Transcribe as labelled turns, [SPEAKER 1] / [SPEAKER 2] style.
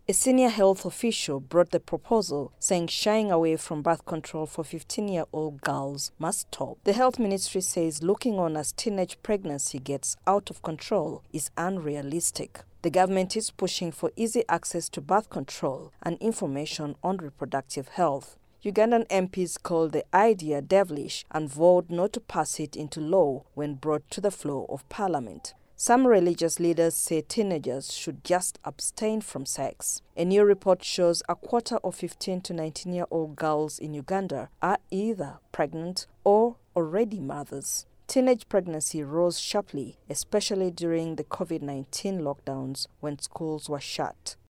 [SPEAKER 1] A senior health official brought the proposal, saying shying away from birth control for 15-year-old girls must stop. The health ministry says looking on as teenage pregnancy gets out of control is unrealistic. The government is pushing for easy access to birth control and information on reproductive health. Ugandan MPs called the idea devilish and vowed not to pass it into law when brought to the floor of parliament. Some religious leaders say teenagers should just abstain from sex. A new report shows a quarter of 15 to 19-year-old girls in Uganda are either pregnant or already mothers. Teenage pregnancy rose sharply, especially during the COVID-19 lockdowns when schools were shut.